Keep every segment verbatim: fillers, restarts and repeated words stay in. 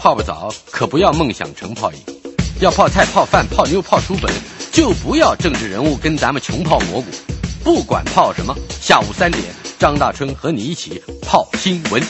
泡不澡，可不要梦想成泡影。要泡菜、泡饭、泡妞、泡书本，就不要政治人物跟咱们穷泡蘑菇。不管泡什么，下午三点，张大春和你一起泡新闻。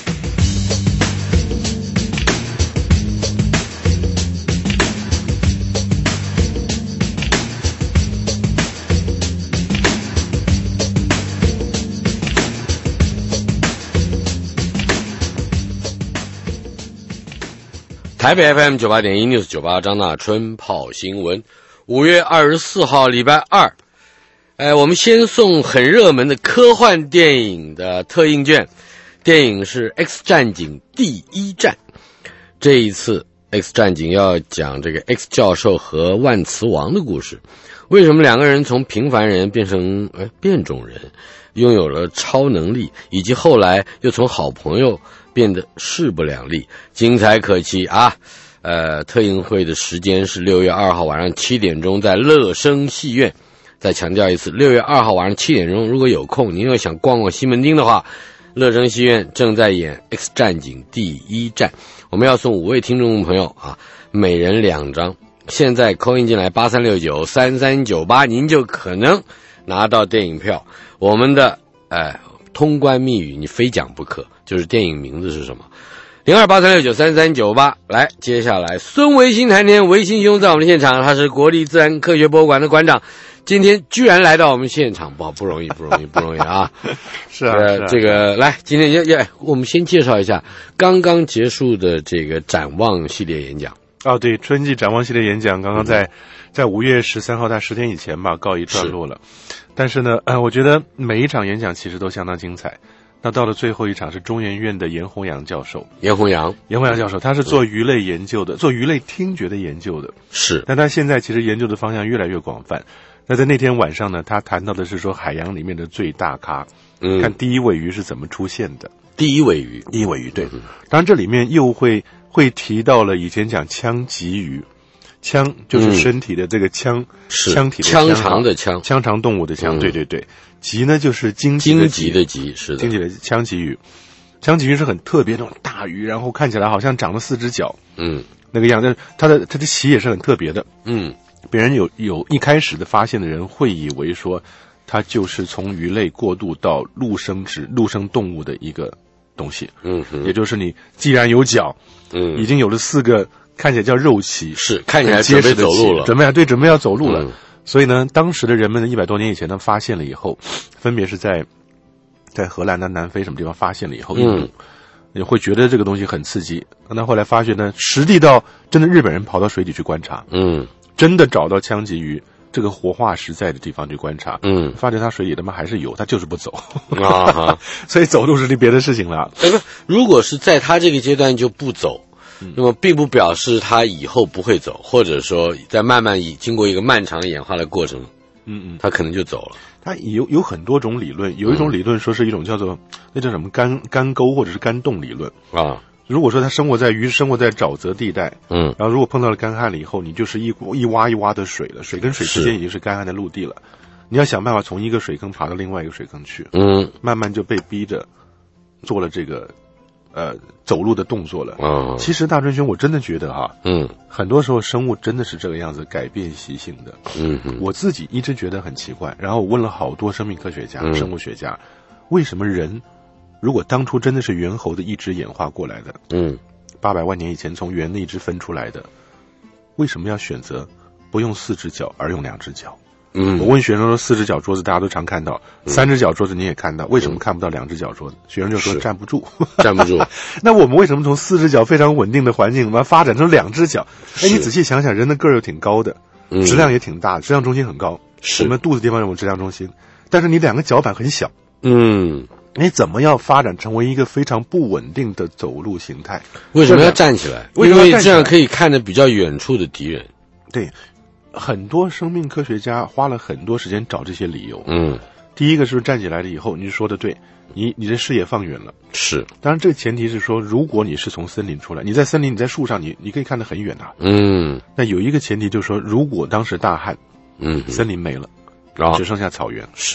台北 F M 九八点一 News 九八张大春泡新闻，五月二十四号礼拜二，哎，我们先送很热门的科幻电影的特映券，电影是《X 战警：第一战》。这一次 X 战警要讲这个 X 教授和万磁王的故事，为什么两个人从平凡人变成哎变种人，拥有了超能力，以及后来又从好朋友变得势不两立，精彩可期啊！呃，特映会的时间是六月二号晚上七点钟，在乐声戏院。再强调一次，六月二号晚上七点钟，如果有空，您又想逛逛西门町的话，乐声戏院正在演《X 战警：第一战》，我们要送五位听众朋友啊，每人两张。现在 call in 进来八三六九三三九八，您就可能拿到电影票。我们的哎通关密语你非讲不可，就是电影名字是什么？零二八三六九三三九八。来，接下来孙维新谈天，维新兄在我们的现场，他是国立自然科学博物馆的馆长，今天居然来到我们现场，不好，不容易，不容易，不容易啊！ 是啊， 呃、 是啊这个来，今天要要，我们先介绍一下刚刚结束的这个展望系列演讲。 哦，对，春季展望系列演讲刚刚在、嗯、在五月十三号，在十天以前吧，告一段落了。但是呢，呃，我觉得每一场演讲其实都相当精彩。那到了最后一场是中研院的严宏洋教授， 严宏洋， 严宏洋教授，他是做鱼类研究的，做鱼类听觉的研究的， 是。 但他现在其实研究的方向越来越广泛。那在那天晚上呢，他谈到的是说海洋里面的最大咖，嗯，看第一尾鱼是怎么出现的。 第一尾鱼， 第一尾鱼，对。嗯、当然这里面又会会提到了以前讲腔棘鱼。腔就是身体的这个腔， 嗯、 腔体的腔长的腔， 腔长动物的腔，嗯、对对对。棘呢就是荆棘的棘的棘，是的， 荆棘的腔棘鱼。腔棘鱼是很特别那种大鱼，然后看起来好像长了四只脚，嗯，那个样子。它的它的鳍也是很特别的，嗯。别人有有一开始的发现的人会以为说，它就是从鱼类过渡到陆生殖陆生动物的一个东西，嗯哼，也就是你既然有脚，嗯，已经有了四个。看起来叫肉鳍， 是看起来准备走路了， 准备对准备要走路了。嗯、所以呢，当时的人们呢，一百多年以前呢，发现了以后，分别是在在荷兰的南非什么地方发现了以后，嗯，你会觉得这个东西很刺激。那后来发现呢，实地到真的日本人跑到水底去观察，嗯，真的找到腔棘鱼这个活化石在的地方去观察，嗯，发现它水里他妈还是有，它就是不走啊，所以走路是别的事情了。 哎不，如果是在他这个阶段就不走。那么并不表示他以后不会走，或者说在慢慢以经过一个漫长的演化的过程，嗯嗯，他可能就走了。 他有有很多种理论，有一种理论说是一种叫做、嗯、那叫什么干干沟或者是干洞理论啊。如果说他生活在鱼生活在沼泽地带，嗯，然后如果碰到了干旱了以后，你就是一一洼一洼的水了，水跟水之间已经是干旱的陆地了，你要想办法从一个水坑爬到另外一个水坑去，嗯，慢慢就被逼着做了这个。呃，走路的动作了。嗯，其实大春兄，我真的觉得哈，嗯，很多时候生物真的是这个样子改变习性的。嗯哼，我自己一直觉得很奇怪，然后我问了好多生命科学家、嗯、生物学家，为什么人如果当初真的是猿猴的一只演化过来的，嗯，八百万年以前从猿的一只分出来的，为什么要选择不用四只脚而用两只脚？嗯，我问学生说，四只脚桌子大家都常看到，嗯、三只脚桌子你也看到，为什么看不到两只脚桌子？学生就说站不住， 站不住。 那我们为什么从四只脚非常稳定的环境，我们发展成两只脚？哎，你仔细想想，人的个儿又挺高的，嗯、质量也挺大的，质量中心很高。是我们肚子地方有质量中心，但是你两个脚板很小，嗯，你怎么要发展成为一个非常不稳定的走路形态？ 为什么要站起来？因为这样可以看得比较远处的敌人。 对。很多生命科学家花了很多时间找这些理由。嗯，第一个是站起来了以后，你说的对，你你的视野放远了。是，当然这个前提是说，如果你是从森林出来，你在森林，你在树上，你你可以看得很远啊。嗯，那有一个前提就是说，如果当时大旱，嗯，森林没了，然后只剩下草原， 是，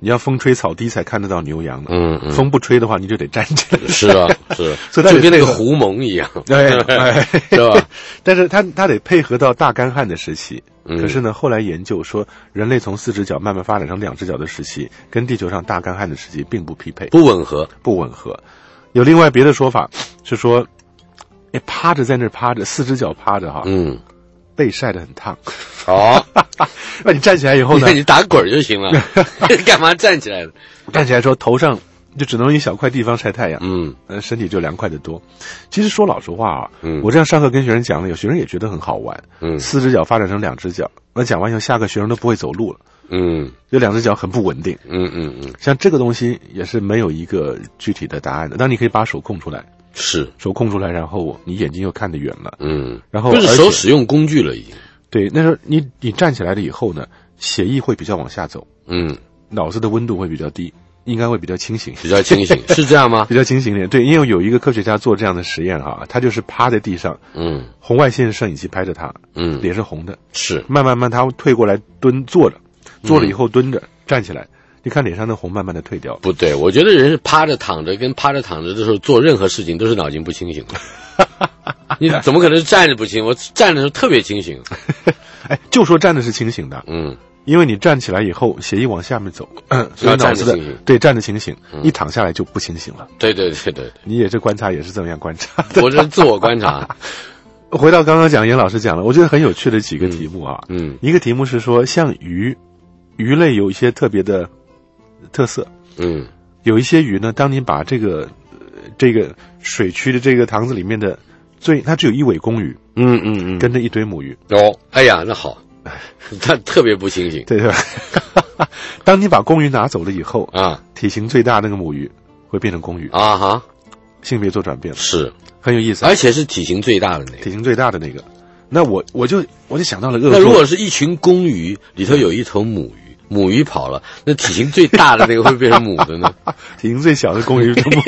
你要风吹草低才看得到牛羊的， 嗯嗯， 风不吹的话，你就得站起来。 是啊，是， 所以就跟那个狐獴一样， 对， 是吧？ 但是它它得配合到大干旱的时期。 嗯、 可是呢，后来研究说，人类从四只脚慢慢发展成两只脚的时期，跟地球上大干旱的时期并不匹配， 不吻合， 不吻合。有另外别的说法是说，哎，趴着在那趴着，四只脚趴着哈， 嗯， 背晒得很烫。 哦， 那你站起来以后呢？ 你打滚就行了，干嘛站起来的？ 站起来说头上就只能一小块地方晒太阳， 嗯， 呃，身体就凉快得多。其实说老实话啊， 嗯， 我这样上课跟学生讲了，有学生也觉得很好玩， 嗯， 四只脚发展成两只脚，那讲完以后，下个学生都不会走路了， 嗯， 这两只脚很不稳定， 嗯嗯嗯， 像这个东西也是没有一个具体的答案的。当你可以把手空出来， 是手空出来，然后你眼睛又看得远了， 嗯， 然后不是手使用工具了已经。 对，那时候你你站起来了以后呢，血液会比较往下走， 嗯， 脑子的温度会比较低。应该会比较清醒， 比较清醒，是这样吗？ 比较清醒一点，对，因为有一个科学家做这样的实验哈，他就是趴在地上， 嗯， 红外线摄影机拍着他， 嗯， 脸是红的， 是， 慢慢慢他退过来蹲坐着，坐了以后蹲着、嗯、站起来，你看脸上的红慢慢的退掉。 不对，我觉得人是趴着躺着跟趴着躺着的时候做任何事情都是脑筋不清醒的。你怎么可能是站着不清？我站的时候特别清醒。 哎，就说站着是清醒的， 嗯。 因为你站起来以后，血液往下面走，嗯、所以脑子的对站着清醒、嗯，一躺下来就不清醒了。 对对对 对, 对， 你也是观察，也是这么样观察的。 我这是自我观察。 回到刚刚讲，严老师讲了，我觉得很有趣的几个题目啊。 嗯， 一个题目是说，像鱼，鱼类有一些特别的特色。 嗯， 有一些鱼呢，当你把这个、呃、这个水区的这个塘子里面的最，它只有一尾公鱼。 嗯嗯嗯， 跟着一堆母鱼。 哦，哎呀，那好。他特别不清醒， 对对吧？当你把公鱼拿走了以后啊， 体型最大那个母鱼会变成公鱼啊哈， 性别做转变了， 是很有意思， 而且是体型最大的那个， 体型最大的那个。那我我就我就想到了恶作， 那如果是一群公鱼里头有一头母鱼，母鱼跑了，那体型最大的那个会变成母的呢？ 体型最小的公鱼是母。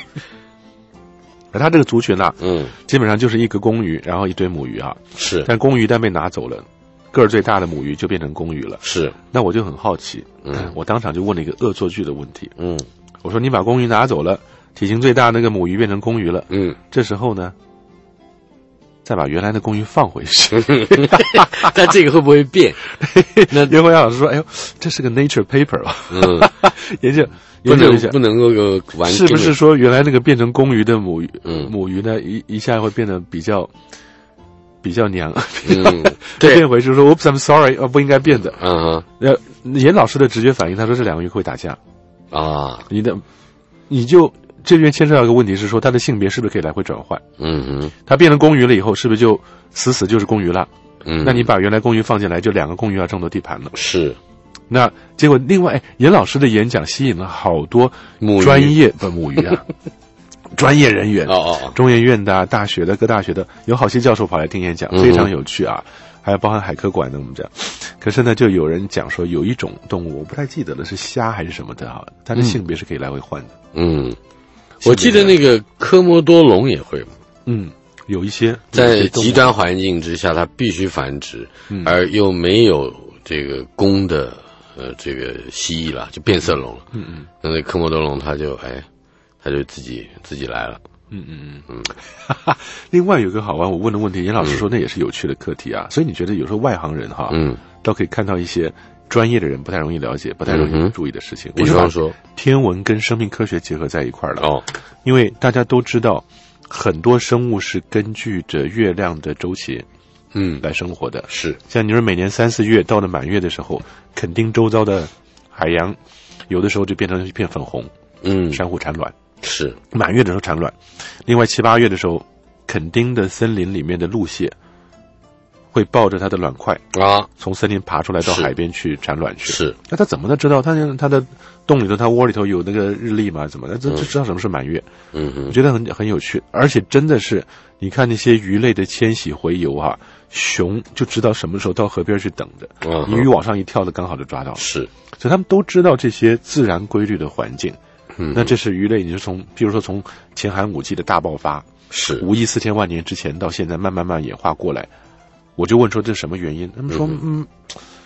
它这个族群啊， 嗯， 基本上就是一个公鱼，然后一堆母鱼啊， 是， 但公鱼一旦被拿走了。个儿最大的母鱼就变成公鱼了， 是。 那我就很好奇， 嗯， 我当场就问了一个恶作剧的问题， 嗯， 我说你把公鱼拿走了，体型最大那个母鱼变成公鱼了， 嗯， 这时候呢，再把原来的公鱼放回去， 但这个会不会变？ 那袁国阳老师说：“哎呦，这是个 Nature paper 吧？ 嗯， 研究不能不能够玩， 是不是说原来那个变成公鱼的母鱼， 嗯， 母鱼呢一一下会变得比较。”比较娘， 嗯，对， 变回去说 ，Oops, I'm sorry， 哦，不应该变的。 嗯哼， 呃，严老师的直觉反应，他说这两个鱼会打架啊， 你的，你就这边牵涉到一个问题是说，它的性别是不是可以来回转换？ 嗯哼， 它变成公鱼了以后，是不是就死死就是公鱼了？ 嗯， 那你把原来公鱼放进来，就两个公鱼要争夺地盘了。 是， 那结果另外，严老师的演讲吸引了好多专业的母鱼啊。专业人员哦哦哦， 中研院的、啊、大学的、各大学的，有好些教授跑来听演讲，非常有趣啊，还有包含海科馆的我们讲。可是呢，就有人讲说，有一种动物我不太记得了，是虾还是什么的哈，它的性别是可以来回换的。 嗯，我记得那个科摩多龙也会嘛。 嗯，有一些在极端环境之下，它必须繁殖， 嗯、 而又没有这个公的呃这个蜥蜴了，就变色龙了。 嗯嗯， 那那科摩多龙它就哎。他就自己自己来了， 嗯嗯嗯嗯。哈哈，另外有个好玩，我问的问题，严老师说那也是有趣的课题啊。嗯、所以你觉得有时候外行人哈， 嗯， 都可以看到一些专业的人不太容易了解、不太容易注意的事情。 比方说， 天文跟生命科学结合在一块儿了哦， 因为大家都知道，很多生物是根据着月亮的周期， 嗯， 来生活的。 是， 像你说每年三四月到了满月的时候，垦丁周遭的海洋，有的时候就变成一片粉红， 嗯， 珊瑚产卵。 是满月的时候产卵，另外七八月的时候，垦丁的森林里面的鹿蟹会抱着它的卵块啊， 从森林爬出来到海边去产卵去。 是， 那它怎么能知道？它它的洞里头，它窝里头有那个日历吗？怎么的？这这知道什么是满月？ 嗯嗯， 我觉得很很有趣，而且真的是，你看那些鱼类的迁徙回游啊，熊就知道什么时候到河边去等着， 嗯， 鱼往上一跳的刚好就抓到了。 是， 所以他们都知道这些自然规律的环境。 嗯， 那这是鱼类，你就从，譬如说从前寒武纪的大爆发， 是五亿四千万年之前到现在慢慢慢演化过来，我就问说这是什么原因？他们说，嗯，嗯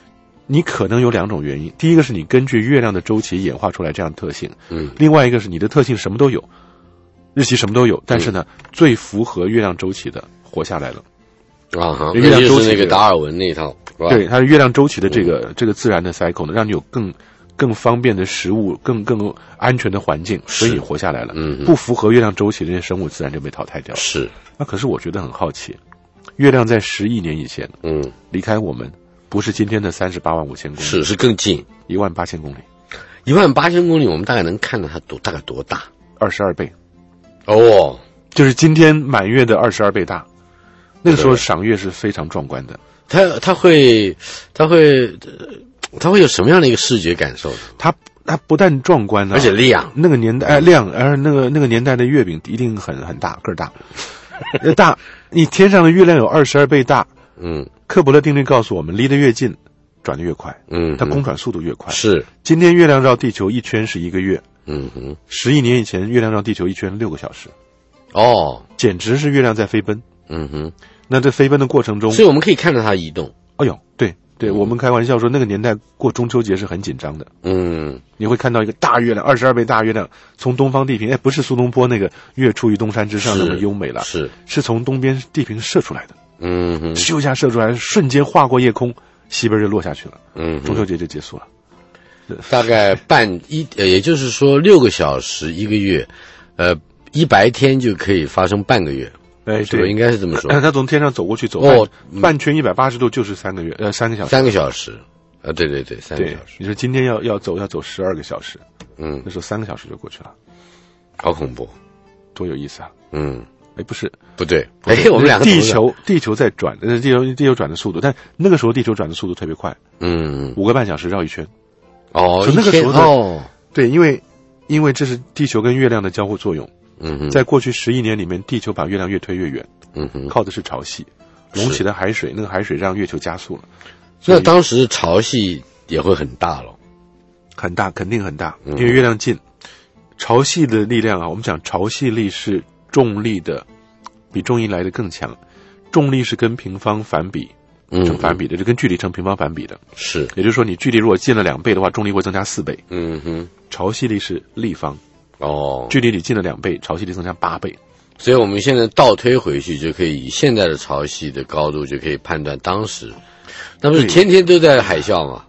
你可能有两种原因，第一个是你根据月亮的周期演化出来这样的特性，嗯，另外一个是你的特性什么都有，日期什么都有，但是呢，嗯、最符合月亮周期的活下来了。 啊哈，月亮周期那个达尔文那一套， 对，它是月亮周期的这个、嗯、这个自然的 cycle 呢，让你有更更方便的食物，更更安全的环境，所以你活下来了。嗯，不符合月亮周期的这些生物自然就被淘汰掉了。 是， 那可是我觉得很好奇，月亮在十亿年以前，嗯，离开我们不是今天的三十八万五千公里， 是是更近， 一万八千公里， 一万八千公里，我们大概能看到它多大概多大？ 二十二倍， 哦， 就是今天满月的二十二倍大。那个时候赏月是非常壮观的， 它它会它会它会有什么样的一个视觉感受？ 它它不但壮观、啊， 而且亮。 那个年代哎亮，而那个那个年代的月饼一定很很大个儿大，大。你天上的月亮有二十二倍大，嗯，克卜勒定律告诉我们，离得越近，转得越快，嗯，它公转速度越快。 是， 今天月亮绕地球一圈是一个月， 嗯哼， 十亿年以前月亮绕地球一圈六个小时， 哦， 简直是月亮在飞奔， 嗯哼。 那在飞奔的过程中， 所以我们可以看到它移动。 哎呦，对对、嗯，我们开玩笑说那个年代过中秋节是很紧张的。嗯，你会看到一个大月亮，二十二倍大月亮从东方地平，哎，不是苏东坡那个月出于东山之上那么优美了， 是是从东边地平射出来的。 嗯哼， 咻一下射出来，瞬间划过夜空，西边就落下去了。嗯，中秋节就结束了。 大概半一，呃，也就是说六个小时一个月，呃，一白天就可以发生半个月。 哎，对， 应该是这么说。 他从天上走过去，走半、哦、半圈一百八十度，就是三个月，呃，三个小时。 三个小时，啊，对对对，三个小时。 你说今天要要走要走十二个小时，嗯，那时候三个小时就过去了， 好恐怖， 多有意思啊！ 嗯， 哎，不是， 不对，哎，我们两个地球地球在转，呃，地球地球转的速度，但那个时候地球转的速度特别快，嗯，五个半小时绕一圈。 哦， 那个时候哦， 对，因为因为这是地球跟月亮的交互作用。嗯哼，在过去十亿年里面，地球把月亮越推越远。嗯哼，靠的是潮汐，隆起的海水，那个海水让月球加速了。 那当时潮汐也会很大了， 很大，肯定很大，因为月亮近。潮汐的力量啊，我们讲潮汐力是重力的，比重力来的更强。重力是跟平方反比，成反比的，就跟距离成平方反比的。 是， 也就是说，你距离如果近了两倍的话，重力会增加四倍。 嗯哼， 潮汐力是立方。 哦， 距离你近了两倍，潮汐力增加八倍， 所以我们现在倒推回去，就可以以现在的潮汐的高度，就可以判断当时，那不是天天都在海啸吗？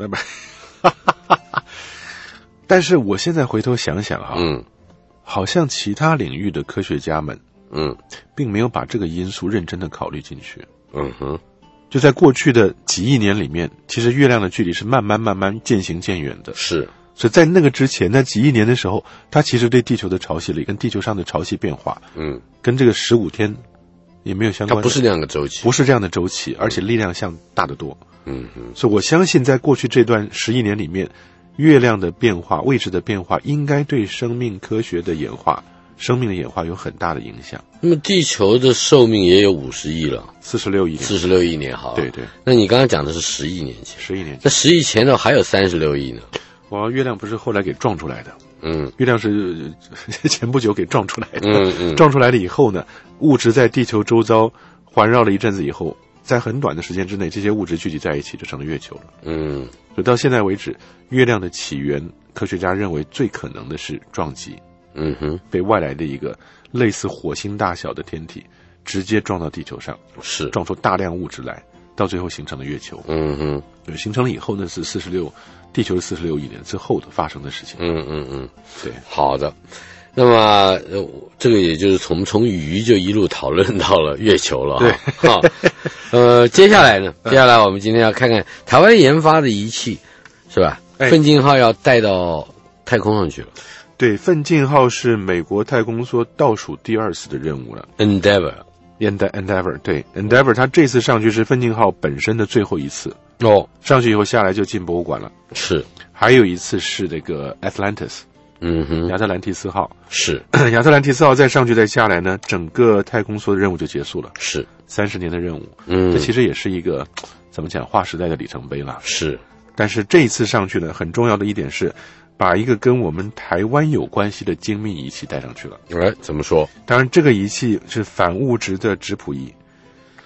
但是我现在回头想想啊，嗯，好像其他领域的科学家们，嗯，并没有把这个因素认真的考虑进去。 嗯哼， 就在过去的几亿年里面，其实月亮的距离是慢慢慢慢渐行渐远的。 是。 所以在那个之前，在几亿年的时候，它其实对地球的潮汐力跟地球上的潮汐变化，嗯，跟这个十五天也没有相关。 它不是这样的周期， 不是这样的周期，而且力量像大得多。嗯嗯，所以我相信，在过去这段十亿年里面，月亮的变化、位置的变化，应该对生命科学的演化、生命的演化有很大的影响。 那么地球的寿命也有五十亿了， 四十六亿年， 四十六亿年好了。 对对。 那你刚刚讲的是十亿年前， 十亿年前， 那十亿前头还有三十六亿呢。 哇，月亮不是后来给撞出来的，嗯，月亮是前不久给撞出来的，嗯嗯，撞出来了以后呢，物质在地球周遭环绕了一阵子以后，在很短的时间之内，这些物质聚集在一起，就成了月球了，嗯，所以到现在为止，月亮的起源，科学家认为最可能的是撞击，嗯哼，被外来的一个类似火星大小的天体直接撞到地球上， 是撞出大量物质来，到最后形成了月球，嗯哼，形成了以后呢是四十六。地球是四十六亿年之后的发生的事情。 嗯嗯嗯， 对， 好的。那么、呃、这个也就是从从鱼就一路讨论到了月球了哈。对，好，呃，接下来呢？接下来我们今天要看看台湾研发的仪器，是吧？哎、奋进号要带到太空上去了。 对，奋进号是美国太空梭倒数第二次的任务了。 Endeavor。Endeavor， 对 ，Endeavor， 它这次上去是奋进号本身的最后一次哦， 上去以后下来就进博物馆了。 是， 还有一次是这个 Atlantis， 嗯哼， 亚特兰蒂斯号是， 亚特兰蒂斯号再上去再下来呢，整个太空梭的任务就结束了， 是三十年的任务，嗯，这其实也是一个怎么讲划时代的里程碑了。 是， 但是这一次上去呢，很重要的一点是。把一个跟我们台湾有关系的精密仪器带上去了。 哎，怎么说？ 当然，这个仪器是反物质的质谱仪。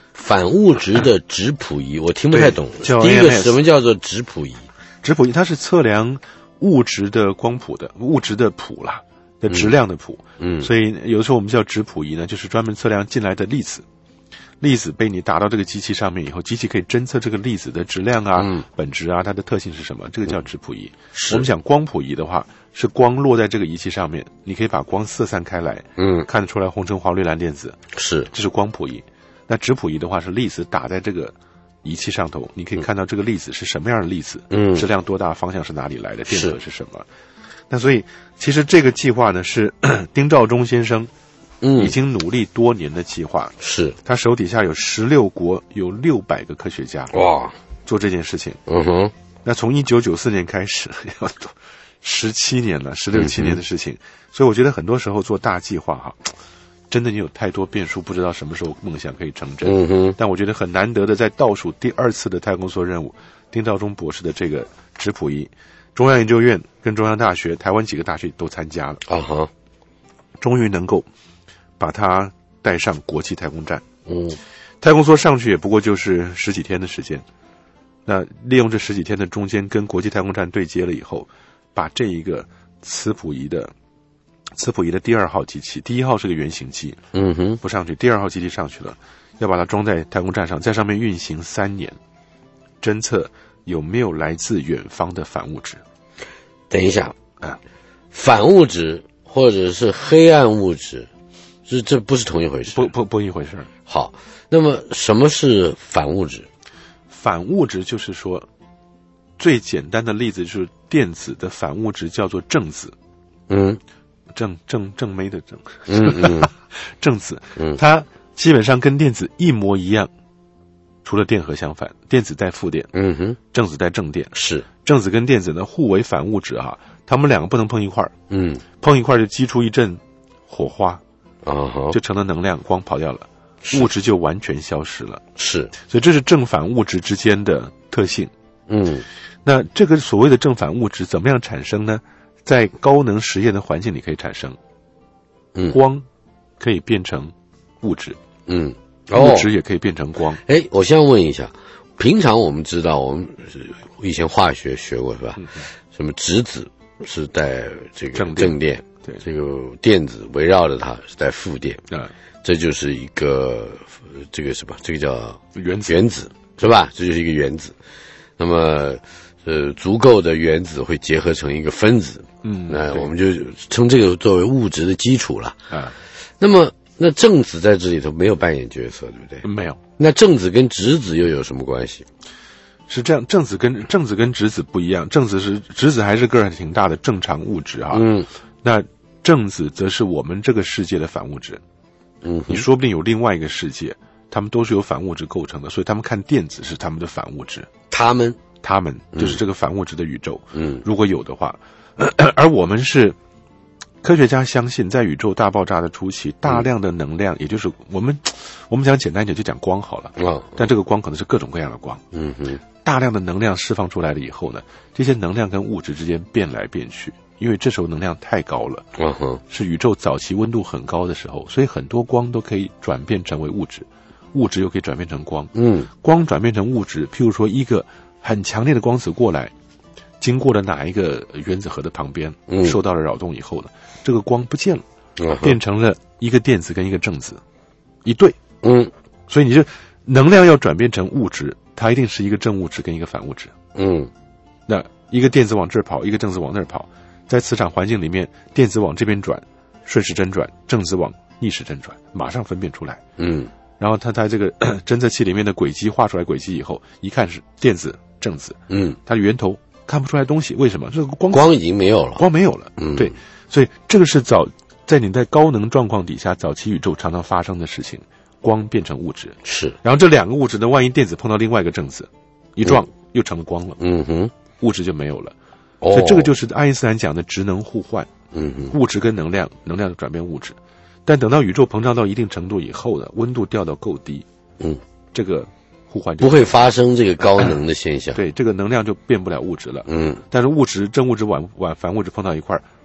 反物质的质谱仪，我听不太懂。第一个什么叫做质谱仪？ 质谱仪它是测量物质的光谱的物质的谱啦的质量的谱。嗯，所以有的时候我们叫质谱仪呢，就是专门测量进来的粒子。粒子被你打到这个机器上面以后，机器可以侦测这个粒子的质量啊、嗯、本质啊，它的特性是什么，这个叫质谱仪。我们讲光谱仪的话，是光落在这个仪器上面，你可以把光色散开来，嗯，看得出来红橙黄绿蓝靛紫， 是， 这是光谱仪。那质谱仪的话是粒子打在这个仪器上头，你可以看到这个粒子是什么样的粒子，嗯，质量多大，方向是哪里来的，电荷是什么。那所以其实这个计划呢是丁肇中先生已经努力多年的计划， 是他手底下有十六国有六百个科学家哇做这件事情。嗯哼，那从一九九四年开始要十七年了，十六七年的事情，嗯，所以我觉得很多时候做大计划哈，真的你有太多变数，不知道什么时候梦想可以成真。嗯哼，但我觉得很难得的，在倒数第二次的太空梭任务，丁肇中博士的这个质谱仪，中央研究院跟中央大学、台湾几个大学都参加了啊哈，终于能够把它带上国际太空站。嗯，太空梭上去也不过就是十几天的时间，那利用这十几天的中间跟国际太空站对接了以后，把这一个磁谱仪的磁谱仪的第二号机器，第一号是个原型机，嗯哼，不上去，第二号机器上去了，要把它装在太空站上，在上面运行三年，侦测有没有来自远方的反物质。 等一下啊，反物质或者是黑暗物质，这这不是同一回事， 不不不一回事。 好，那么什么是反物质？ 反物质就是说，最简单的例子就是电子的反物质叫做正子。嗯，正正正妹的正，嗯嗯，正子，嗯，它基本上跟电子一模一样，除了电荷相反，电子带负电，嗯哼，正子带正电， 是正子跟电子呢互为反物质啊，它们两个不能碰一块儿，嗯，碰一块儿就激出一阵火花，啊，就成了能量，光跑掉了，物质就完全消失了， 是， 所以这是正反物质之间的特性，嗯，那这个所谓的正反物质怎么样产生呢？在高能实验的环境里可以产生，嗯，光可以变成物质，嗯，物质也可以变成光。 哎、哦，我先问一下，平常我们知道，我们以前化学学过是吧？嗯、什么质子是带这个正电，正电对，这个电子围绕着它是带负电，嗯，这就是一个这个什么？这个叫原子， 原子是吧？这就是一个原子。那么呃，足够的原子会结合成一个分子，嗯，那我们就称这个作为物质的基础了。啊，那么那正子在这里头没有扮演角色，对不对？ 没有。 那正子跟质子又有什么关系？ 是这样，正子跟正子跟质子不一样，正子是质子还是个儿挺大的正常物质啊，嗯，那正子则是我们这个世界的反物质，嗯，你说不定有另外一个世界，他们都是由反物质构成的，所以他们看电子是他们的反物质， 他们。 他们就是这个反物质的宇宙，嗯，如果有的话，而我们是科学家相信，在宇宙大爆炸的初期，大量的能量，也就是我们我们讲简单一点就讲光好了，嗯，但这个光可能是各种各样的光，嗯哼，大量的能量释放出来了以后呢，这些能量跟物质之间变来变去，因为这时候能量太高了，嗯哼，是宇宙早期温度很高的时候，所以很多光都可以转变成为物质，物质又可以转变成光，嗯，光转变成物质，譬如说一个很强烈的光子过来，经过了哪一个原子核的旁边，嗯，受到了扰动以后呢，这个光不见了，嗯，变成了一个电子跟一个正子一对，嗯，所以你就能量要转变成物质，它一定是一个正物质跟一个反物质，嗯，那一个电子往这儿跑，一个正子往那儿跑，在磁场环境里面，电子往这边转，顺时针转，正子往逆时针转，马上分辨出来，嗯。然后它在这个侦测器里面的轨迹画出来轨迹以后，一看是电子正子，嗯，它源头看不出来东西，为什么？这个光光已经没有了， 光没有了，嗯，对，所以这个是早在你在高能状况底下，早期宇宙常常发生的事情，光变成物质， 是， 然后这两个物质呢，万一电子碰到另外一个正子，一撞，嗯，又成了光了，嗯哼，物质就没有了，哦，所以这个就是爱因斯坦讲的质能互换，嗯哼，物质跟能量，能量转变物质。但等到宇宙膨胀到一定程度以后呢，温度掉到够低，嗯，这个互换就不会发生这个高能的现象， 对，这个能量就变不了物质了，嗯，但是物质正物质晚晚反物质碰到一块儿，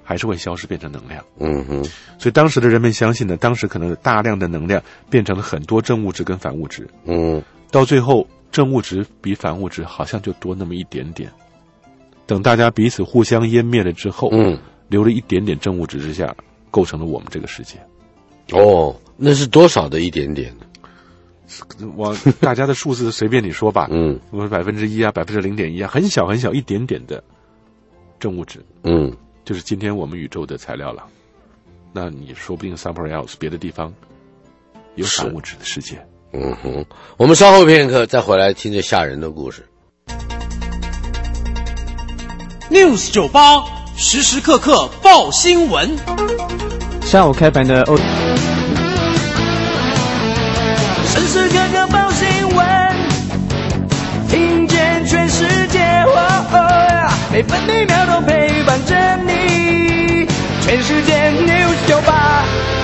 还是会消失变成能量。 嗯哼， 所以当时的人们相信呢，当时可能有大量的能量变成了很多正物质跟反物质。 嗯， 到最后正物质比反物质好像就多那么一点点。等大家彼此互相湮灭了之后， 嗯， 留了一点点正物质之下，构成了我们这个世界。 哦，那是多少的一点点呢？ 我大家的数字随便你说吧， 嗯， 我们百分之一啊，百分之零点一啊，很小很小一点点的正物质， 嗯， 就是今天我们宇宙的材料了。那你说不定 somewhere else 别的地方有反物质的世界。 嗯哼，我们稍后片刻再回来听这吓人的故事。 News 九八时时刻刻报新闻。 下午开盘的欧。 时时刻刻报新闻，听见全世界，哦哦，每分每秒都陪伴着你，全世界 News 九八。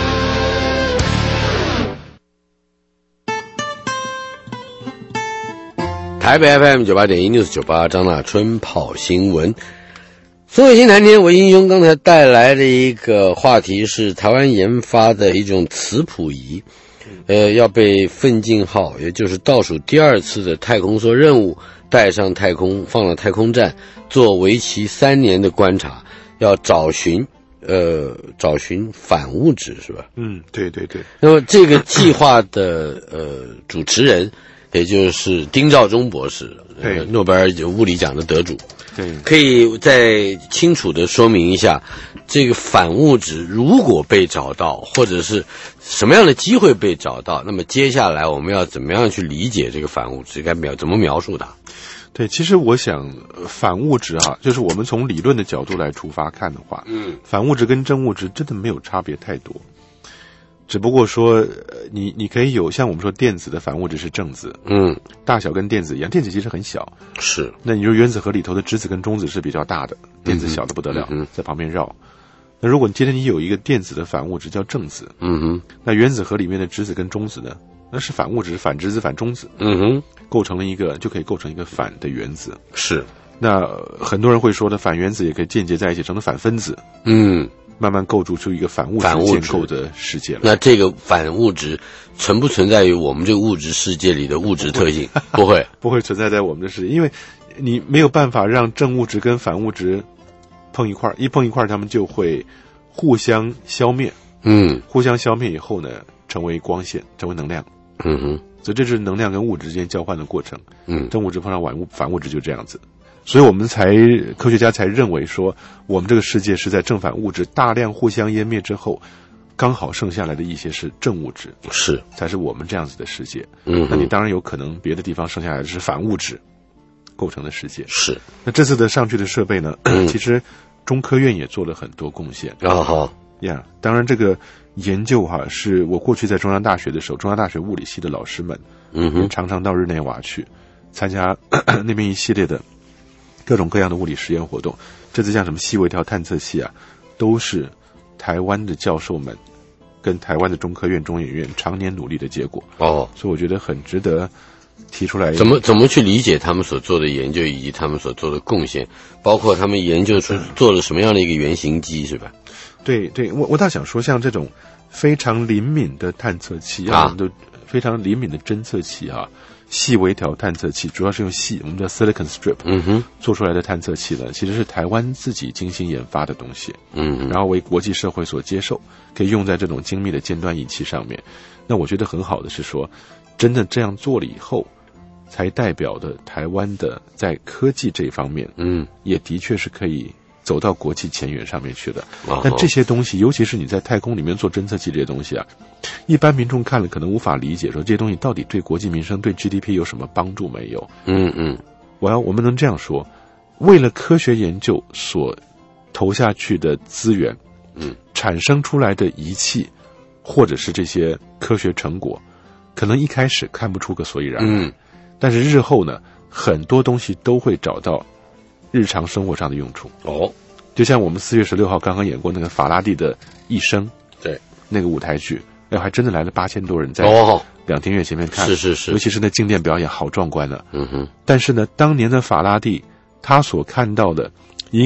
台北 F M 九八点一 News 九八张大春跑新闻。孙伟新谈天，我英兄刚才带来的一个话题是台湾研发的一种磁谱仪，呃，要被奋进号，也就是倒数第二次的太空梭任务带上太空，放了太空站，做为期三年的观察，要找寻呃找寻反物质，是吧？ 嗯，对对对。 那么这个计划的呃主持人，也就是丁肇中博士，呃，诺贝尔物理奖的得主。 对， 可以再清楚地说明一下，这个反物质如果被找到，或者是什么样的机会被找到，那么接下来我们要怎么样去理解这个反物质，该描怎么描述它？ 对，其实我想反物质啊，就是我们从理论的角度来出发看的话， 嗯， 反物质跟正物质真的没有差别太多。只不过说，你你可以有像我们说电子的反物质是正子， 嗯， 大小跟电子一样，电子其实很小， 是。 那你说原子核里头的质子跟中子是比较大的，电子小的不得了， 嗯、 在旁边绕。那如果今天你有一个电子的反物质叫正子， 嗯哼， 那原子核里面的质子跟中子呢，那是反物质，反质子反中子， 嗯哼， 构成了一个就可以构成一个反的原子。 是。 那很多人会说的反原子也可以间接在一起成了反分子， 嗯。 慢慢构筑出一个反物质建构的世界了。 那这个反物质存不存在于我们这个物质世界里的物质特性？不会， 不会存在在我们的世界，因为你没有办法让正物质跟反物质碰一块儿，一碰一块儿，它们就会互相消灭。 嗯， 互相消灭以后呢，成为光线，成为能量。 嗯哼， 所以这是能量跟物质之间交换的过程。 嗯， 正物质碰上反物反物质就这样子。所以我们才科学家才认为说，我们这个世界是在正反物质大量互相湮灭之后，刚好剩下来的一些是正物质， 是才是我们这样子的世界。 嗯， 那你当然有可能别的地方剩下来的是反物质构成的世界。 是。 那这次的上去的设备呢， 嗯、 其实中科院也做了很多贡献。 啊好呀，当然这个研究哈、啊，是我过去在中央大学的时候，中央大学物理系的老师们， 嗯哼， 常常到日内瓦去参加咳咳那边一系列的各种各样的物理实验活动。这次像什么细微条探测器啊，都是台湾的教授们跟台湾的中科院、中研院常年努力的结果。 哦， 所以我觉得很值得提出来。 怎么怎么去理解他们所做的研究以及他们所做的贡献，包括他们研究出做了什么样的一个原型机，是吧？ 对对，我我倒想说，像这种非常灵敏的探测器啊，都非常灵敏的侦测器啊。细微条探测器主要是用细，我们叫 silicon strip， 嗯哼， 做出来的探测器呢，其实是台湾自己精心研发的东西， 嗯哼， 然后为国际社会所接受，可以用在这种精密的尖端仪器上面。那我觉得很好的是说，真的这样做了以后，才代表的台湾的在科技这方面， 嗯， 也的确是可以走到国际前沿上面去的。 哦、 但这些东西，尤其是你在太空里面做侦测器这些东西啊，一般民众看了可能无法理解，说这些东西到底对国计民生、对 G D P 有什么帮助没有？ 嗯嗯， 我要我们能这样说，为了科学研究所投下去的资源， 嗯， 产生出来的仪器或者是这些科学成果，可能一开始看不出个所以然， 嗯， 但是日后呢，很多东西都会找到日常生活上的用处。 哦， 就像我们四月十六号刚刚演过那个法拉第的一生， 对， 那个舞台剧，哎，还真的来了八千多人在两厅院前面看， 是是是， 尤其是那静电表演，好壮观了。 嗯哼。 但是呢，当年的法拉第他所看到的一个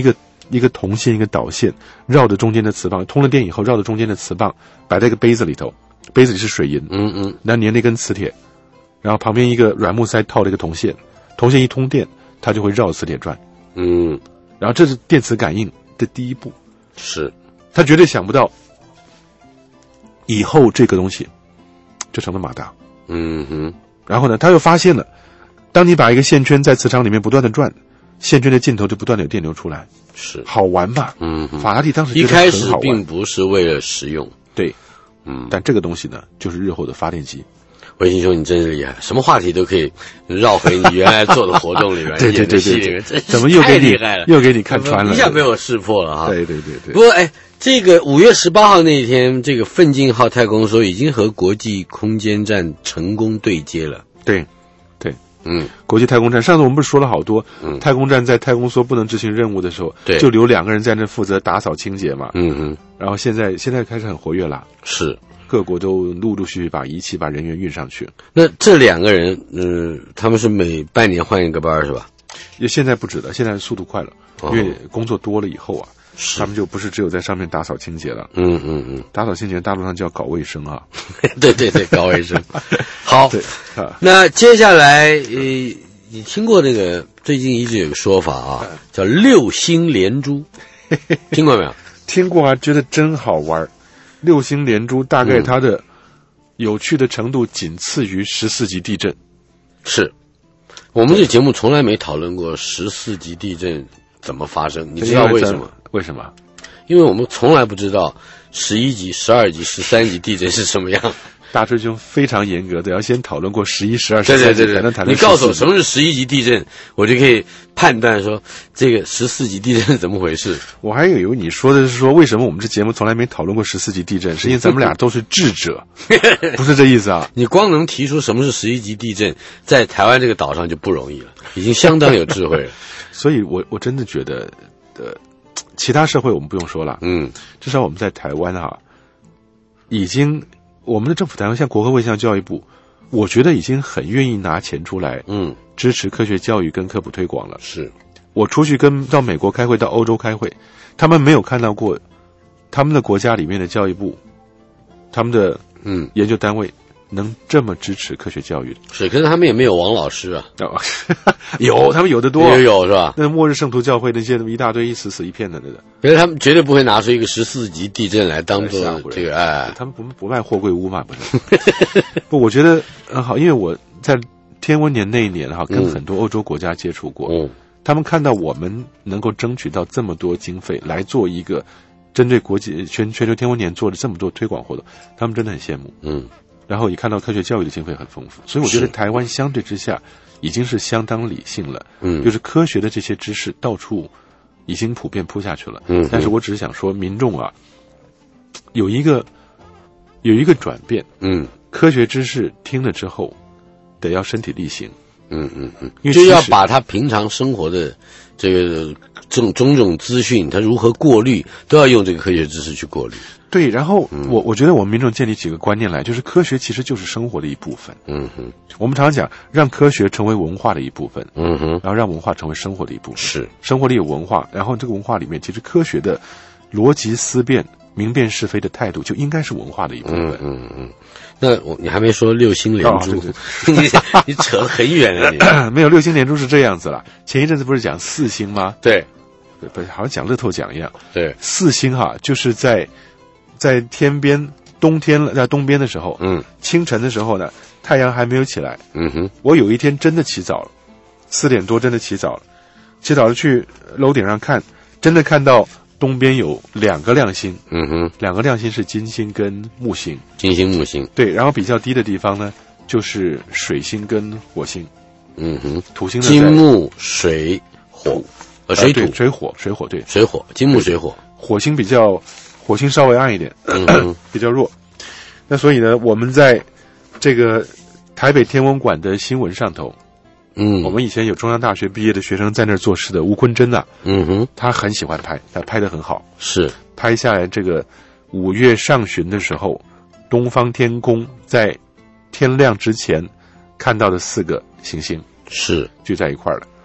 一个铜线一个导线绕着中间的磁棒，通了电以后绕着中间的磁棒摆在一个杯子里头，杯子里是水银， 嗯嗯， 然后粘了一根磁铁，然后旁边一个软木塞套了一个铜线，铜线一通电，它就会绕磁铁转， 嗯， 然后这是电磁感应的第一步， 是， 他绝对想不到，以后这个东西就成了马达， 嗯哼， 然后呢，他又发现了，当你把一个线圈在磁场里面不断的转，线圈的尽头就不断的有电流出来， 是好玩吧？ 嗯哼， 法拉第当时觉一得很好玩， 开始并不是为了实用， 对， 嗯， 但这个东西呢，就是日后的发电机。 维新兄，你真是厉害，什么话题都可以绕回你原来做的活动里面， 对对对对里面，真怎么又给你太厉害了， 又给你看穿了， 一下被我识破了哈。 对对对对。 不过哎，这个五月十八号那一天，这个奋进号太空梭已经和国际空间站成功对接了。 对，对， 嗯， 国际太空站上次我们不是说了好多， 嗯， 太空站在太空梭不能执行任务的时候， 对， 就留两个人在那负责打扫清洁嘛。 嗯嗯， 然后现在现在开始很活跃了， 是。 各国都陆陆续续把仪器、把人员运上去。 那这两个人，嗯、呃，他们是每半年换一个班是吧？ 也现在不止了，现在速度快了， 哦、 因为工作多了以后啊，他们就不是只有在上面打扫清洁了。 嗯嗯嗯， 打扫清洁大陆上叫搞卫生啊。 对对对，搞卫生。好， 对啊。 那接下来，呃，你听过那个最近一直有个说法啊，叫六星连珠，听过没有？ 听过啊，觉得真好玩。六星连珠大概它的有趣的程度仅次于十四级地震。 是，我们这节目从来没讨论过十四级地震怎么发生，你知道为什么？ 为什么？ 因为我们从来不知道十一级、十二级、十三级地震是什么样。 大师兄非常严格的，要先讨论过十一、十二、 十三级才能谈论。 你告诉我什么是十一级地震，我就可以判断说这个十四级地震是怎么回事。 我还以为你说的是说为什么我们这节目从来没讨论过十四级地震，是因为咱们俩都是智者，不是这意思啊。 你光能提出什么是十一级地震，在台湾这个岛上就不容易了，已经相当有智慧了。 所以我我真的觉得，呃，其他社会我们不用说了， 嗯， 至少我们在台湾啊，已经。我们的政府单位像国科会、像教育部，我觉得已经很愿意拿钱出来， 嗯， 支持科学教育跟科普推广了。 是， 我出去跟到美国开会，到欧洲开会，他们没有看到过他们的国家里面的教育部，他们的嗯研究单位能这么支持科学教育。 是，可是他们也没有王老师啊， 哦、有他们有的多， 有有是吧？ 那末日圣徒教会那些一大堆一死死一片的那个， 可是他们绝对不会拿出一个十四级地震来当做这个哎， 他们不不卖货柜屋嘛，不是？不，我觉得很好，因为我在天文年那一年哈，跟很多欧洲国家接触过， 嗯， 他们看到我们能够争取到这么多经费来做一个针对国际全全球天文年做了这么多推广活动，他们真的很羡慕， 嗯。 然后也看到科学教育的经费很丰富，所以我觉得台湾相对之下已经是相当理性了， 嗯， 就是科学的这些知识到处已经普遍铺下去了， 嗯， 但是我只是想说，民众啊，有一个有一个转变， 嗯， 科学知识听了之后，得要身体力行， 嗯嗯嗯，就要把他平常生活的这个种种种资讯，他如何过滤，都要用这个科学知识去过滤。 对，然后、 嗯、 我我觉得我们民众建立几个观念来，就是科学其实就是生活的一部分。 嗯哼， 我们常常讲，让科学成为文化的一部分。 嗯哼， 然后让文化成为生活的一部分。 是， 生活里有文化，然后这个文化里面，其实科学的逻辑思辨、明辨是非的态度，就应该是文化的一部分。 嗯嗯嗯。那我你还没说六星连珠， 哦、对对你你扯得很远了你。 没有六星连珠是这样子了。前一阵子不是讲四星吗？ 对， 不好像讲乐透奖一样。 对， 四星哈，就是在在天边冬天了，在东边的时候， 嗯， 清晨的时候呢，太阳还没有起来。 嗯哼， 我有一天真的起早了，四点多真的起早了，起早了去楼顶上看，真的看到东边有两个亮星。 嗯哼， 两个亮星是金星跟木星。 金星木星。 对，然后比较低的地方呢，就是水星跟火星。 嗯哼， 土星呢金木水火，呃，水土、 呃、水火水火对， 水火金木水火。 火星比较，火星稍微暗一点， 嗯、 比较弱。那所以呢，我们在这个台北天文馆的新闻上头， 嗯， 我们以前有中央大学毕业的学生在那儿做事的吴坤珍啊， 嗯哼， 他很喜欢拍，他拍得很好， 是拍下来这个五月上旬的时候，东方天宫在天亮之前看到的四个行星是聚在一块儿了。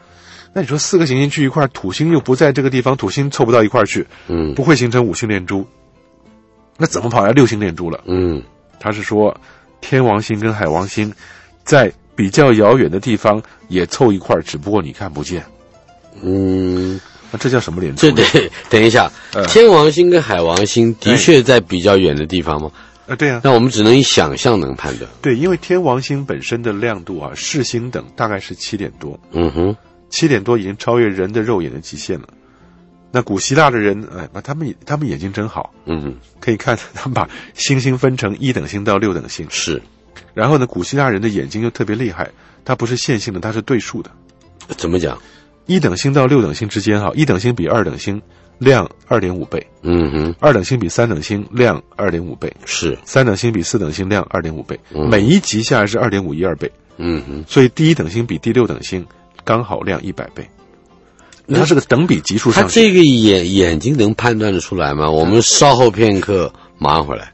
那你说四个行星聚一块，土星又不在这个地方，土星凑不到一块去，嗯，不会形成五星连珠，那怎么跑来六星连珠了？嗯，他是说天王星跟海王星在比较遥远的地方也凑一块，只不过你看不见。嗯，那这叫什么连珠？ 这得等一下、呃，天王星跟海王星的确在比较远的地方吗？ 啊，对啊， 那我们只能以想象能判断。 对，因为天王星本身的亮度啊，视星等大概是七点多，嗯哼，七点多已经超越人的肉眼的极限了。那古希腊的人，哎，他们他们眼睛真好，嗯哼，可以看他们把星星分成一等星到六等星， 是。 然后呢，古希腊人的眼睛又特别厉害，它不是线性的，它是对数的。 怎么讲？ 一等星到六等星之间哈，一等星比二等星亮 二点五 倍，嗯哼，二等星比三等星亮 二点五 倍，是，三等星比四等星亮 二点五 倍，嗯，每一级下来是 二点五一二 倍，嗯哼，所以第一等星比第六等星刚好亮一百倍，它是个等比级数上去。 它这个眼眼睛能判断得出来吗？我们稍后片刻马上回来。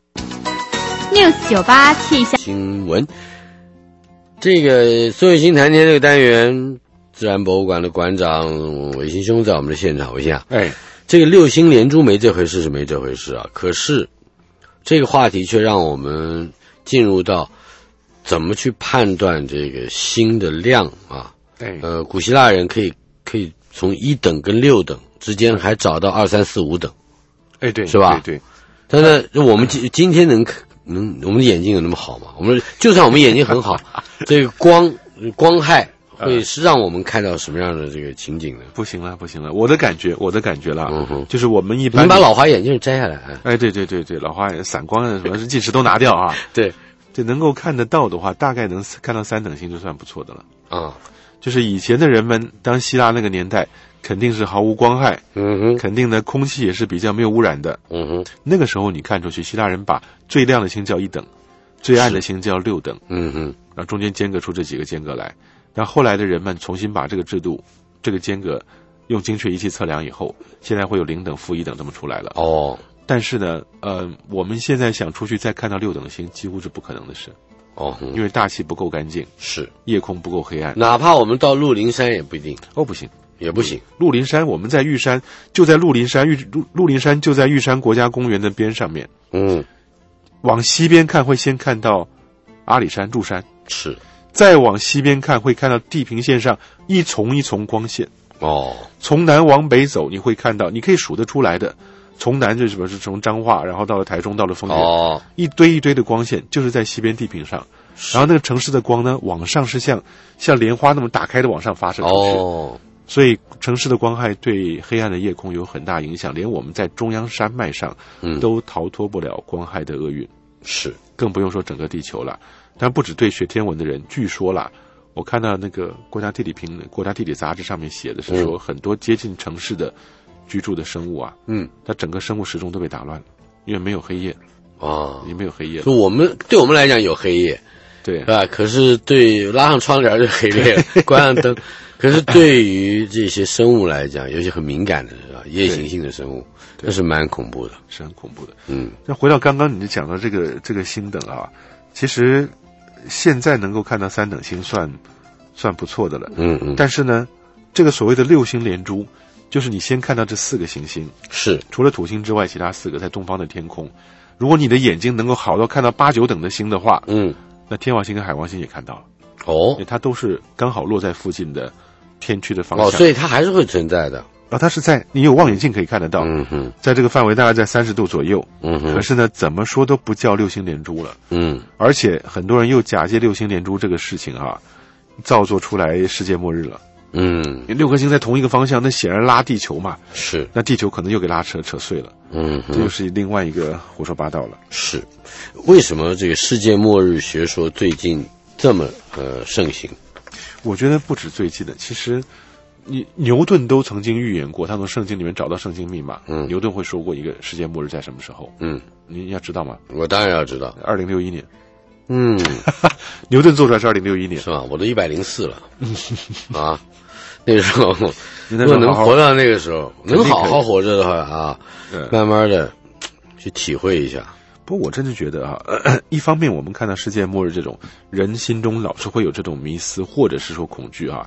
News 九八气象新闻，这个孙卫星谈天这个单元，自然博物馆的馆长伟星兄在我们的现场。伟星啊，哎，这个六星连珠没这回事是没这回事啊，可是这个话题却让我们进入到怎么去判断这个星的量啊。哎，呃，古希腊人可以可以从一等跟六等之间还找到二三四五等， 哎，对， 是吧？ 对对。 但是我们今今天能能我们的眼睛有那么好吗？我们就算我们眼睛很好，这个光光害会是让我们看到什么样的这个情景呢？ 不行了，不行了！我的感觉，我的感觉了，嗯哼，就是我们一般， 你把老花眼镜摘下来， 哎，对对对对，老花眼、散光的什么近视都拿掉啊！ 对， 这能够看得到的话，大概能看到三等星就算不错的了啊。就是以前的人们，当希腊那个年代，肯定是毫无光害，嗯哼，肯定的空气也是比较没有污染的，嗯哼。那个时候你看出去，希腊人把最亮的星叫一等，最暗的星叫六等，嗯哼，然后中间间隔出这几个间隔来。然后后来的人们重新把这个制度、这个间隔用精确仪器测量以后，现在会有零等、负一等这么出来了。哦，但是呢，呃，我们现在想出去再看到六等星，几乎是不可能的事。哦，因为大气不够干净，是夜空不够黑暗， 哪怕我们到鹿林山也不一定。 哦，不行， 也不行。 鹿林山，我们在玉山，就在鹿林山，玉鹿鹿林山就在玉山国家公园的边上面。嗯，往西边看会先看到阿里山、鹿山，是。再往西边看，会看到地平线上一重一重光线。哦，从南往北走，你会看到，你可以数得出来的。从南就是什么？是从彰化，然后到了台中，到了丰原，哦，一堆一堆的光线，就是在西边地平上。然后那个城市的光呢，往上是像像莲花那么打开的往上发射出去。哦，所以城市的光害对黑暗的夜空有很大影响，连我们在中央山脉上，嗯，都逃脱不了光害的厄运。是，更不用说整个地球了。但不只对学天文的人，据说啦，我看到那个国家地理评国家地理杂志上面写的是说，嗯，很多接近城市的居住的生物啊，嗯，它整个生物时钟都被打乱了，因为没有黑夜啊，也没有黑夜。 就我们对我们来讲有黑夜， 对， 啊，可是对拉上窗帘就黑夜了，关上灯。可是对于这些生物来讲，尤其很敏感的啊，夜行性的生物，这是蛮恐怖的， 是很恐怖的。嗯，那回到刚刚你就讲到这个这个星等啊，其实现在能够看到三等星算算不错的了。嗯嗯，但是呢，这个所谓的六星连珠。就是你先看到这四个行星，是除了土星之外，其他四个在东方的天空。如果你的眼睛能够好到看到八九等的星的话，嗯，那天王星跟海王星也看到了。哦，因为它都是刚好落在附近的天区的方向。 哦，所以它还是会存在的。 啊，它是在你有望远镜可以看得到。嗯哼，在这个范围大概在三十度左右。嗯哼，可是呢，怎么说都不叫六星连珠了。嗯，而且很多人又假借六星连珠这个事情啊，造作出来世界末日了。嗯，六颗星在同一个方向，那显然拉地球嘛，是，那地球可能又给拉扯扯碎了，嗯，这就是另外一个胡说八道了。 是，为什么这个世界末日学说最近这么呃盛行？ 我觉得不止最近的，其实你牛顿都曾经预言过，他从圣经里面找到圣经密码，嗯，牛顿会说过一个世界末日在什么时候，嗯，你要知道吗？ 我当然要知道， 二零六一年。嗯，牛顿做出来是二零六一年， 是吧？我都一百零四了，啊，那个时候如果能活到那个时候，能好好活着的话啊，慢慢的去体会一下。 不过我真的觉得啊，呃、一方面我们看到世界末日这种人心中老是会有这种迷思，或者是说恐惧啊，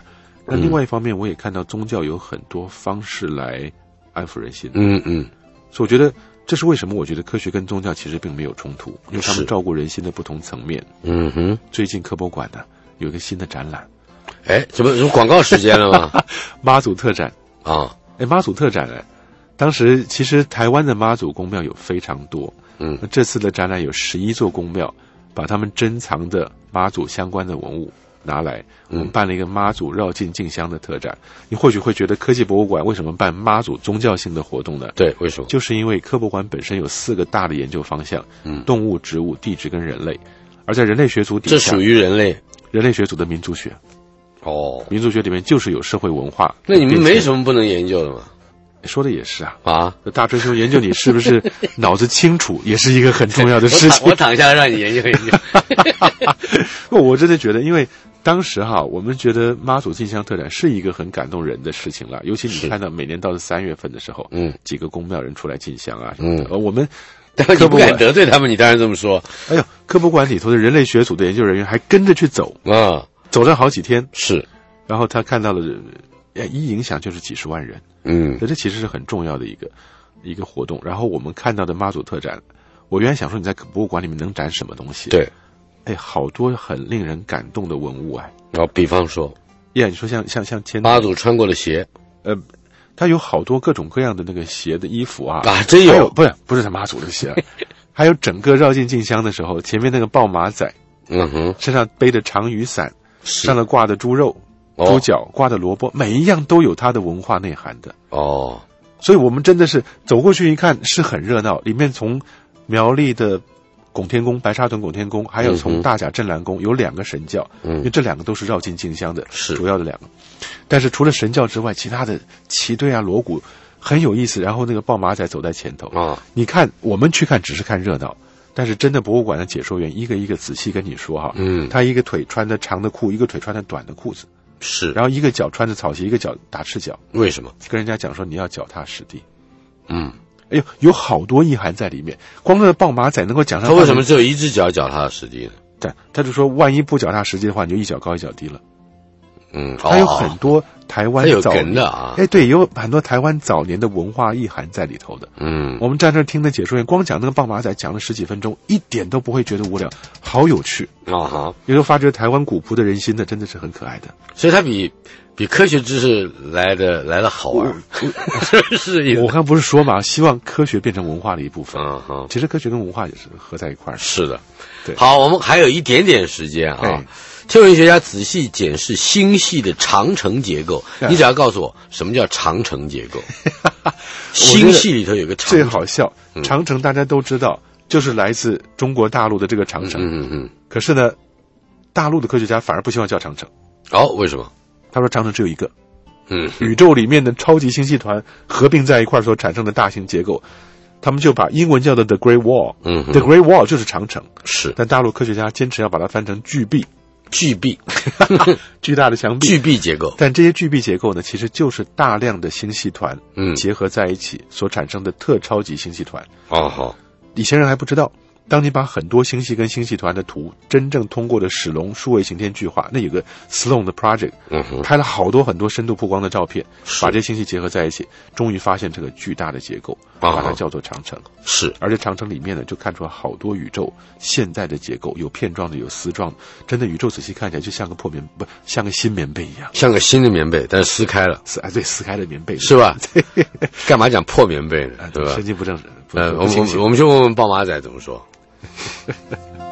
那另外一方面，我也看到宗教有很多方式来安抚人心。 嗯嗯， 所以我觉得这是为什么我觉得科学跟宗教其实并没有冲突，因为他们照顾人心的不同层面。 嗯哼， 最近科博馆呢有一个新的展览， 哎，怎么有广告时间了吗？ 妈祖特展啊， 哎，妈祖特展哎，当时其实台湾的妈祖宫庙有非常多， 嗯， 这次的展览有十一座宫庙，把他们珍藏的妈祖相关的文物拿来，我们办了一个妈祖绕境进香的特展。你或许会觉得科技博物馆为什么办妈祖宗教性的活动呢？ 对，为什么？ 就是因为科博馆本身有四个大的研究方向，嗯，动物、植物、地质跟人类，而在人类学组底下， 这属于人类人类学组的民族学。 哦， 民族学里面就是有社会文化。 那你们没什么不能研究的吗？ 说的也是啊啊！ 大春兄研究你是不是脑子清楚，也是一个很重要的事情。 我, 躺我躺下来让你研究研究。 我真的觉得，因为当时哈，我们觉得妈祖进香特展是一个很感动人的事情了，尤其你看到每年到了三月份的时候，嗯，几个宫庙人出来进香啊什么的，嗯，我们你不敢得罪他们，你当然这么说。 哎呦，科博馆里头的人类学组的研究人员还跟着去走啊，走了好几天， 是， 然后他看到了，一影响就是几十万人。嗯，这其实是很重要的一个一个活动。然后我们看到的妈祖特展，我原来想说你在博物馆里面能展什么东西？ 对， 哎，好多很令人感动的文物哎。 然后比方说， 呀，你说像像像前妈祖穿过的鞋， 呃，他有好多各种各样的那个鞋的衣服啊啊，真有， 有不是不是他妈祖的鞋，还有整个绕境进香的时候，前面那个抱马仔，嗯哼，身上背的长雨伞，上面挂的猪肉。猪脚挂的萝卜，每一样都有它的文化内涵的哦，所以我们真的是走过去一看是很热闹。里面从苗栗的拱天宫、白沙屯拱天宫，还有从大甲镇澜宫，有两个神教，嗯，因为这两个都是绕境进香的，是主要的两个。但是除了神教之外，其他的旗队啊、锣鼓很有意思。然后那个抱马仔走在前头啊，你看我们去看只是看热闹。但是真的博物馆的解说员一个一个仔细跟你说哈，嗯，他一个腿穿的长的裤，一个腿穿的短的裤子。是，然后一个脚穿着草鞋，一个脚打赤脚。 为什么？ 跟人家讲说你要脚踏实地。嗯，哎呦，有好多意涵在里面。光这个抱马仔能够讲上， 他为什么只有一只脚脚踏实地呢？ 对，他就说万一不脚踏实地的话，你就一脚高一脚低了。嗯，他有很多台湾早年的啊， 哎，对，有很多台湾早年的文化意涵在里头的。嗯，我们在这听的解说员光讲那个抱马仔讲了十几分钟，一点都不会觉得无聊，好有趣啊哈！有时候发觉台湾古朴的人心呢，真的是很可爱的。 所以它比比科学知识来的来的好玩，是是。 我刚不是说嘛，希望科学变成文化的一部分。嗯哼，其实科学跟文化也是合在一块儿。 是的，对。好，我们还有一点点时间啊。天文学家仔细检视星系的长程结构，你只要告诉我什么叫长程结构。星系里头有个长程， 最好笑。长程大家都知道，就是来自中国大陆的这个长程。嗯嗯。可是呢，大陆的科学家反而不希望叫长程。 哦，为什么？ 他说长程只有一个。嗯。宇宙里面的超级星系团合并在一块所产生的大型结构，他们就把英文叫做 The Great Wall。嗯。The Great Wall 就是长程。 是。 但大陆科学家坚持要把它翻成巨壁。 巨壁， 巨大的墙壁， 巨壁结构。 但这些巨壁结构呢，其实就是大量的星系团，嗯，结合在一起所产生的特超级星系团。哦，好，以前人还不知道。当你把很多星系跟星系团的图真正通过的史隆数位行天巨化，那有个 Sloan 的 project， 嗯哼，拍了好多很多深度曝光的照片，把这些星系结合在一起，终于发现这个巨大的结构，把它叫做长程。 是， 而且长程里面呢，就看出了好多宇宙现在的结构，有片状的，有丝状的，真的宇宙仔细看起来就像个破棉，不像个新棉被一样， 像个新的棉被，但是撕开了， 撕哎对，撕开的棉被是吧？干嘛讲破棉被呢？对吧？ 神经不正。 呃，我们我们就问问抱马仔怎么说。